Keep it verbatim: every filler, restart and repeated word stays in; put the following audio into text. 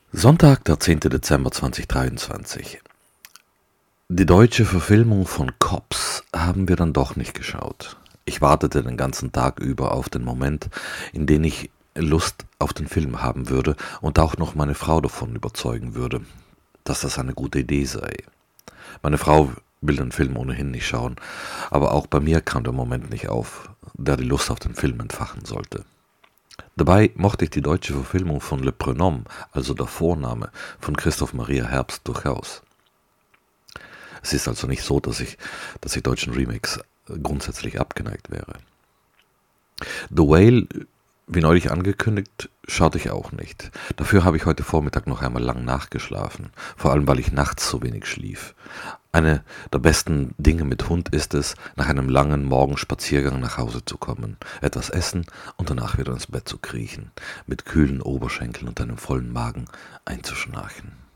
Sonntag, der zehnte Dezember zweitausenddreiundzwanzig. Die deutsche Verfilmung von Cops haben wir dann doch nicht geschaut. Ich wartete den ganzen Tag über auf den Moment, in dem ich Lust auf den Film haben würde und auch noch meine Frau davon überzeugen würde, dass das eine gute Idee sei. Meine Frau will den Film ohnehin nicht schauen, aber auch bei mir kam der Moment nicht auf, der die Lust auf den Film entfachen sollte. Dabei mochte ich die deutsche Verfilmung von Le Prénom, also der Vorname, von Christoph Maria Herbst durchaus. Es ist also nicht so, dass ich, dass ich deutschen Remakes grundsätzlich abgeneigt wäre. The Whale, wie neulich angekündigt, schaute ich auch nicht. Dafür habe ich heute Vormittag noch einmal lang nachgeschlafen, vor allem weil ich nachts so wenig schlief. Eine der besten Dinge mit Hund ist es, nach einem langen Morgenspaziergang nach Hause zu kommen, etwas essen und danach wieder ins Bett zu kriechen, mit kühlen Oberschenkeln und einem vollen Magen einzuschnarchen.